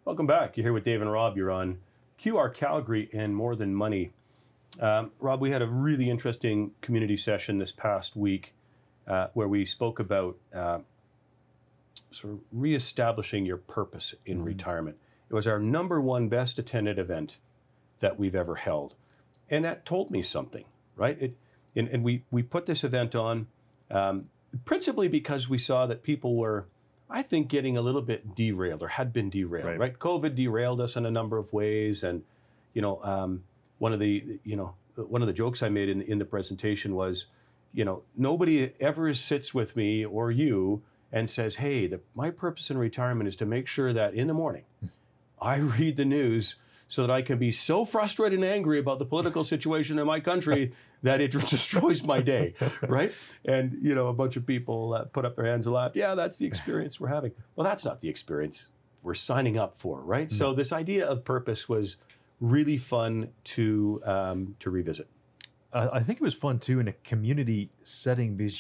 Welcome back. You're here with Dave and Rob. You're on QR Calgary and More Than Money. Rob, we had a really interesting community session this past week where we spoke about sort of reestablishing your purpose in retirement. It was our number one best attended event that we've ever held. And that told me something, right? We put this event on principally because we saw that people were, I think, getting a little bit derailed or had been derailed, right? COVID derailed us in a number of ways. And, one of the jokes I made in the presentation was, nobody ever sits with me or you and says, hey, my purpose in retirement is to make sure that in the morning I read the news so that I can be so frustrated and angry about the political situation in my country that it destroys my day, right? And, a bunch of people put up their hands and laughed. Yeah, that's the experience we're having. Well, that's not the experience we're signing up for, right? So this idea of purpose was really fun to revisit. I think it was fun, too, in a community setting because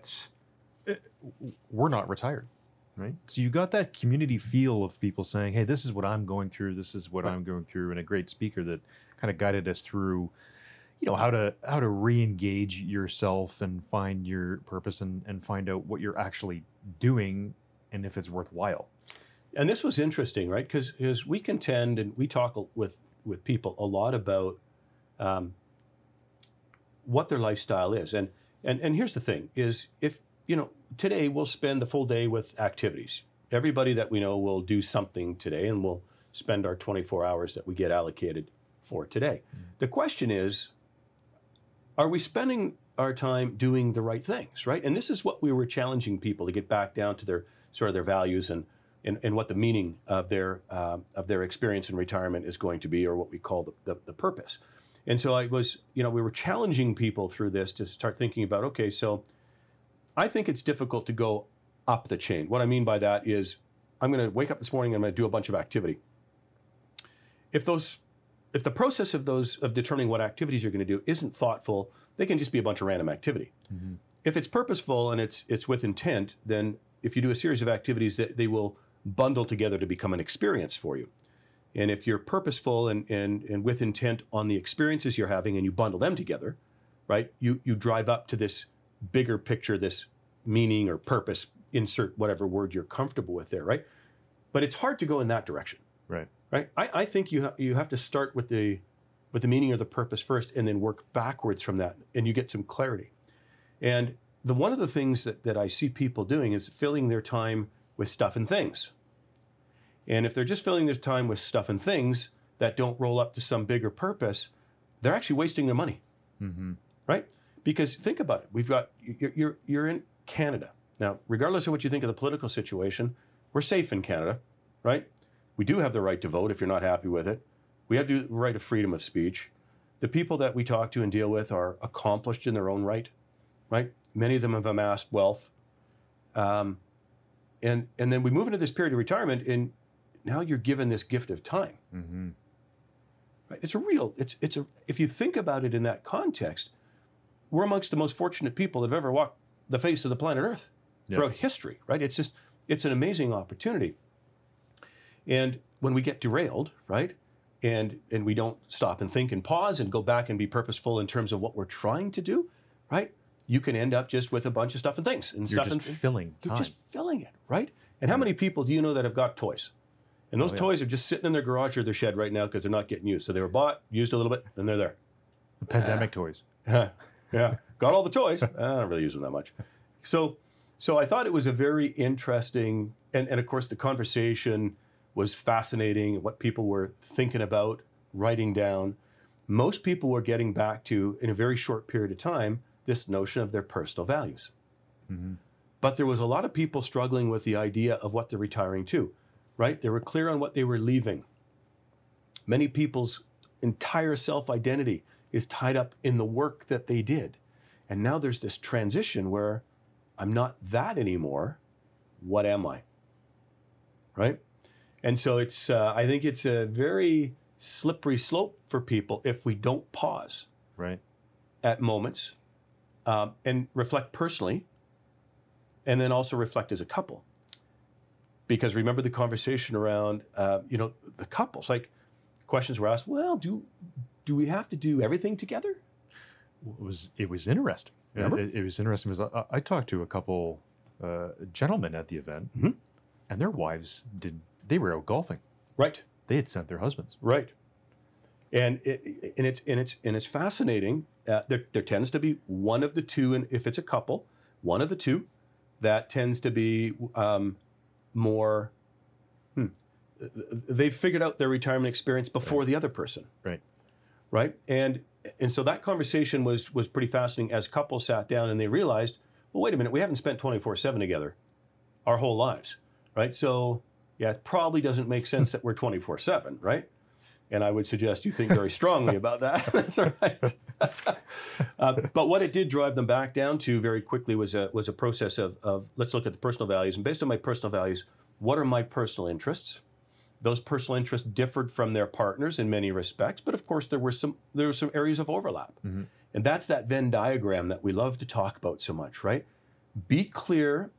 we're not retired. Right. So you got that community feel of people saying, hey, this is what I'm going through. This is what I'm going through. And a great speaker that kind of guided us through, how to re-engage yourself and find your purpose and find out what you're actually doing and if it's worthwhile. And this was interesting, right? Because we contend and we talk with people a lot about what their lifestyle is. And here's the thing is if, today we'll spend the full day with activities. Everybody that we know will do something today and we'll spend our 24 hours that we get allocated for today. The question is, are we spending our time doing the right things, right? And this is what we were challenging people to get back down to their values and what the meaning of their experience in retirement is going to be, or what we call the purpose. And so we were challenging people through this to start thinking about, okay, so I think it's difficult to go up the chain. What I mean by that is I'm going to wake up this morning and I'm going to do a bunch of activity. If the process of determining what activities you're going to do isn't thoughtful, they can just be a bunch of random activity. Mm-hmm. If it's purposeful and it's with intent, then if you do a series of activities, they will bundle together to become an experience for you. And if you're purposeful and with intent on the experiences you're having and you bundle them together, right, you drive up to this bigger picture, this meaning or purpose, insert whatever word you're comfortable with there, right? But it's hard to go in that direction. Right. I think you have to start with the meaning or the purpose first and then work backwards from that and you get some clarity. And one of the things that I see people doing is filling their time with stuff and things. And if they're just filling their time with stuff and things that don't roll up to some bigger purpose, they're actually wasting their money, right? Because think about it. You're in Canada. Now, regardless of what you think of the political situation, we're safe in Canada, right? We do have the right to vote if you're not happy with it. We have the right of freedom of speech. The people that we talk to and deal with are accomplished in their own right? Many of them have amassed wealth. And then we move into this period of retirement and now you're given this gift of time. Mm-hmm. Right? If you think about it in that context, we're amongst the most fortunate people that have ever walked the face of the planet Earth throughout history, right? It's an amazing opportunity. And when we get derailed, right, and we don't stop and think and pause and go back and be purposeful in terms of what we're trying to do, right, you can end up just with a bunch of stuff and things. And You're just filling time. You're just filling it, right? And how many people do you know that have got toys? And those toys are just sitting in their garage or their shed right now because they're not getting used. So they were bought, used a little bit, and they're there. The pandemic toys. Yeah, got all the toys. I don't really use them that much. So I thought it was a very interesting, and of course the conversation was fascinating, what people were thinking about, writing down. Most people were getting back to, in a very short period of time, this notion of their personal values. Mm-hmm. But there was a lot of people struggling with the idea of what they're retiring to, right? They were clear on what they were leaving. Many people's entire self-identity is tied up in the work that they did. And now there's this transition where I'm not that anymore. What am I? Right? And so I think it's a very slippery slope for people if we don't pause at moments and reflect personally and then also reflect as a couple. Because remember the conversation around, the couples, like questions were asked, well, do we have to do everything together? It was interesting. Remember? It was interesting because I talked to a couple gentlemen at the event, Mhm. and their wives they were out golfing. Right. They had sent their husbands. Right. And it's fascinating. There tends to be one of the two, and if it's a couple, one of the two that tends to be more. They've figured out their retirement experience before the other person. Right. Right. And so that conversation was pretty fascinating as couples sat down and they realized, well, wait a minute, we haven't spent 24/7 together our whole lives. Right. So yeah, it probably doesn't make sense that we're 24/7. Right. And I would suggest you think very strongly about that. That's right. But what it did drive them back down to very quickly was a process of let's look at the personal values. And based on my personal values, what are my personal interests? Those personal interests differed from their partners in many respects, but of course there were some areas of overlap. Mm-hmm. And that's that Venn diagram that we love to talk about so much, right? Be clear,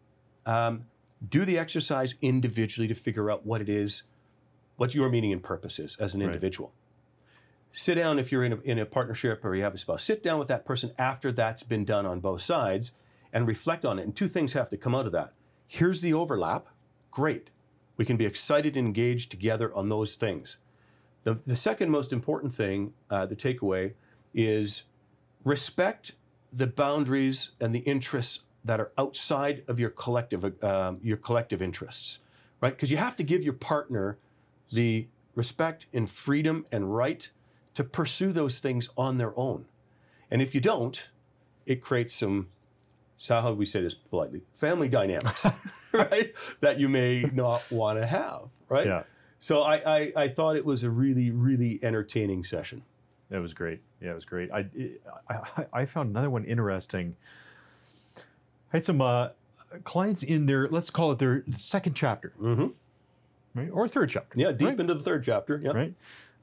do the exercise individually to figure out what it is, what your meaning and purpose is as an individual. Sit down if you're in a partnership or you have a spouse. Sit down with that person after that's been done on both sides and reflect on it. And two things have to come out of that. Here's the overlap. Great. We can be excited and engaged together on those things. The second most important thing, the takeaway, is respect the boundaries and the interests that are outside of your collective interests, right? Because you have to give your partner the respect and freedom and right to pursue those things on their own. And if you don't, it creates some, so how do we say this politely? Family dynamics, right? That you may not want to have, right? Yeah. So I thought it was a really, really entertaining session. It was great. Yeah, it was great. I found another one interesting. I had some clients in their, let's call it their second chapter, Mm-hmm. right? Or third chapter. Yeah, deep right? into the third chapter. Yeah. Right?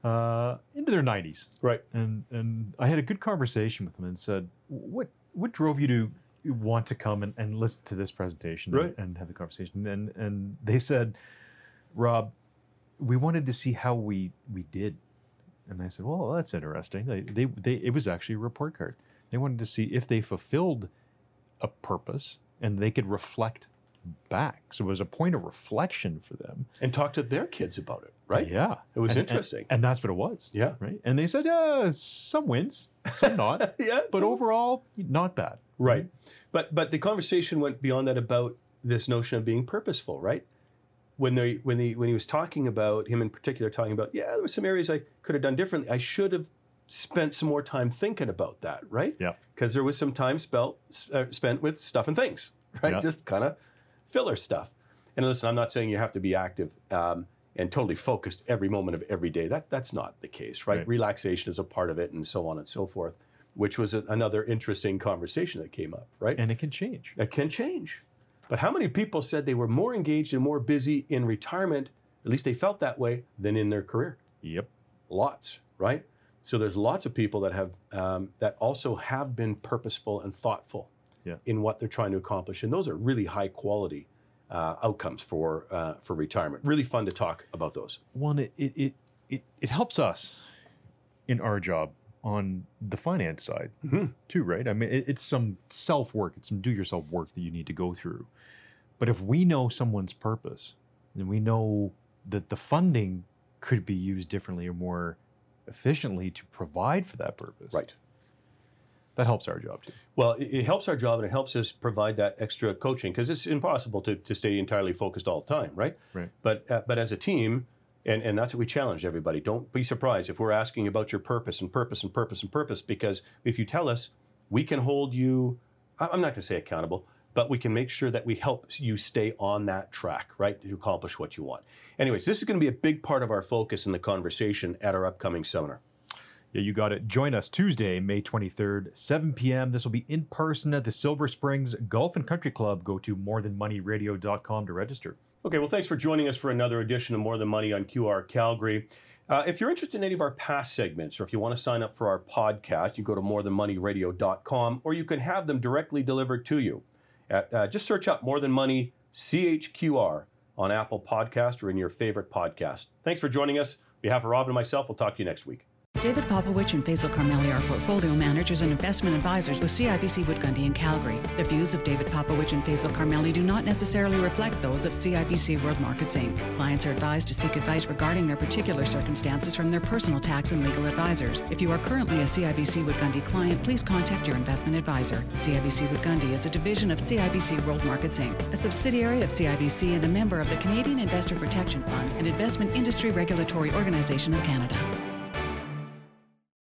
Into their 90s. Right. And I had a good conversation with them and said, what drove you to want to come and listen to this presentation Right. and have the conversation? And they said, Rob, we wanted to see how we did. And I said, well, that's interesting. It was actually a report card. They wanted to see if they fulfilled a purpose and they could reflect back. So it was a point of reflection for them. And talk to their kids about it, right? Yeah. It was And- interesting. And that's what it was. Yeah. Right. And they said, some wins, some not. Yeah. But overall, not bad. Right. But the conversation went beyond that about this notion of being purposeful, right? When he was talking about, him in particular talking about, there were some areas I could have done differently. I should have spent some more time thinking about that, right? Yeah. Because there was some time spent with stuff and things, right? Yeah. Just kind of filler stuff. And listen, I'm not saying you have to be active and totally focused every moment of every day. That's not the case, right? Relaxation is a part of it and so on and so forth, which was another interesting conversation that came up, right? And it can change. It can change. But how many people said they were more engaged and more busy in retirement, at least they felt that way, than in their career? Yep. Lots, right? So there's lots of people that have that also have been purposeful and thoughtful in what they're trying to accomplish, and those are really high quality outcomes for retirement. Really fun to talk about those. Well, and it helps us in our job on the finance side too, right? I mean, it's some self-work, it's some do-yourself work that you need to go through. But if we know someone's purpose, then we know that the funding could be used differently or more efficiently to provide for that purpose. Right. That helps our job too. Well, it helps our job and it helps us provide that extra coaching because it's impossible to stay entirely focused all the time, right? Right. But as a team, and that's what we challenge everybody. Don't be surprised if we're asking about your purpose and purpose and purpose and purpose, because if you tell us, we can hold you, I'm not going to say accountable, but we can make sure that we help you stay on that track, right, to accomplish what you want. Anyways, this is going to be a big part of our focus in the conversation at our upcoming seminar. Yeah, you got it. Join us Tuesday, May 23rd, 7 p.m. This will be in person at the Silver Springs Golf and Country Club. Go to morethanmoneyradio.com to register. Okay, well, thanks for joining us for another edition of More Than Money on QR Calgary. If you're interested in any of our past segments, or if you want to sign up for our podcast, you go to morethanmoneyradio.com, or you can have them directly delivered to you. Just search up More Than Money CHQR on Apple Podcast or in your favorite podcast. Thanks for joining us. On behalf of Rob and myself, we'll talk to you next week. David Popovich and Faisal Carmeli are portfolio managers and investment advisors with CIBC Wood Gundy in Calgary. The views of David Popovich and Faisal Carmeli do not necessarily reflect those of CIBC World Markets Inc. Clients are advised to seek advice regarding their particular circumstances from their personal tax and legal advisors. If you are currently a CIBC Wood Gundy client, please contact your investment advisor. CIBC Wood Gundy is a division of CIBC World Markets Inc., a subsidiary of CIBC and a member of the Canadian Investor Protection Fund and Investment Industry Regulatory Organization of Canada.